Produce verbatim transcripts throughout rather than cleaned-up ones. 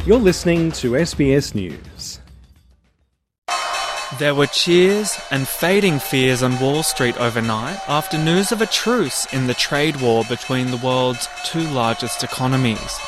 You're listening to S B S News. There were cheers and fading fears on Wall Street overnight after news of a truce in the trade war between the world's two largest economies.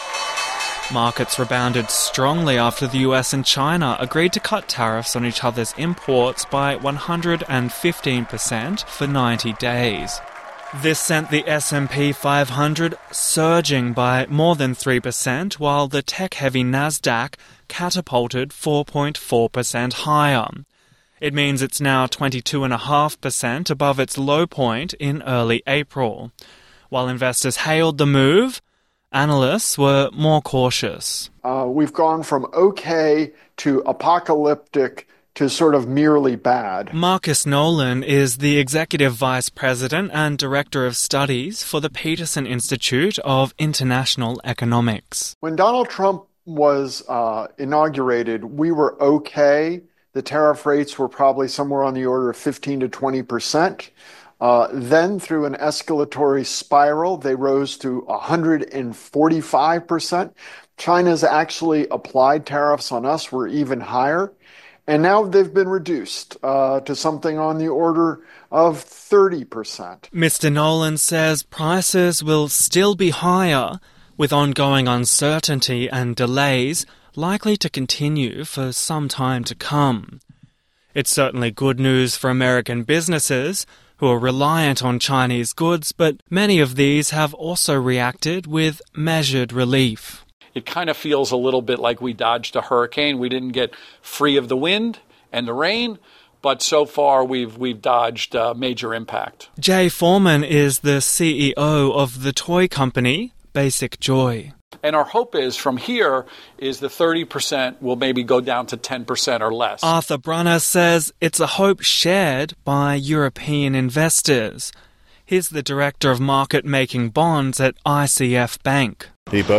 Markets rebounded strongly after the U S and China agreed to cut tariffs on each other's imports by one hundred fifteen percent for ninety days. This sent the S and P five hundred surging by more than three percent, while the tech-heavy Nasdaq catapulted four point four percent higher. It means it's now twenty-two point five percent above its low point in early April. While investors hailed the move, analysts were more cautious. Uh, we've gone from okay to apocalyptic to sort of merely bad. Marcus Nolan is the Executive Vice President and Director of Studies for the Peterson Institute of International Economics. When Donald Trump was uh, inaugurated, we were okay. The tariff rates were probably somewhere on the order of fifteen to twenty percent. Uh, then, through an escalatory spiral, they rose to one hundred forty-five percent. China's actually applied tariffs on us were even higher. And now they've been reduced uh, to something on the order of thirty percent. Mister Nolan says prices will still be higher, with ongoing uncertainty and delays likely to continue for some time to come. It's certainly good news for American businesses who are reliant on Chinese goods, but many of these have also reacted with measured relief. It kind of feels a little bit like we dodged a hurricane. We didn't get free of the wind and the rain, but so far we've we've dodged uh, major impact. Jay Foreman is the C E O of the toy company Basic Joy. And our hope is from here is the thirty percent will maybe go down to ten percent or less. Arthur Brunner says it's a hope shared by European investors. He's the Director of Market Making Bonds at I C F Bank.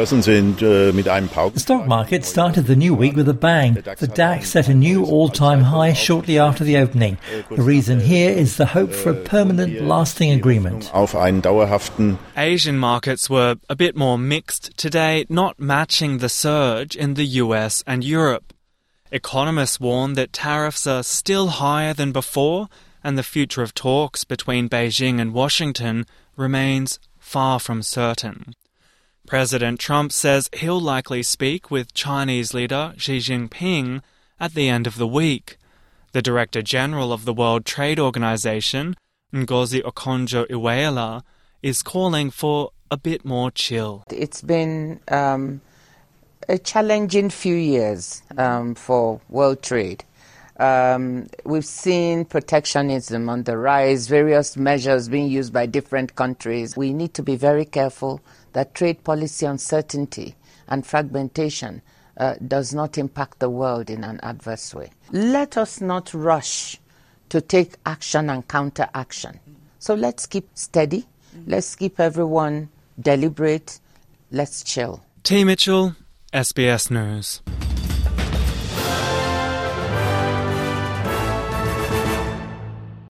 The stock market started the new week with a bang. The D A X set a new all-time high shortly after the opening. The reason here is the hope for a permanent, lasting agreement. Asian markets were a bit more mixed today, not matching the surge in the U S and Europe. Economists warn that tariffs are still higher than before, and the future of talks between Beijing and Washington remains far from certain. President Trump says he'll likely speak with Chinese leader Xi Jinping at the end of the week. The Director General of the World Trade Organization, Ngozi Okonjo-Iweala, is calling for a bit more chill. It's been um, a challenging few years um, for world trade. Um, we've seen protectionism on the rise, various measures being used by different countries. We need to be very careful that trade policy uncertainty and fragmentation uh, does not impact the world in an adverse way. Let us not rush to take action and counter-action. So let's keep steady. Let's keep everyone deliberate. Let's chill. T. Mitchell, S B S News.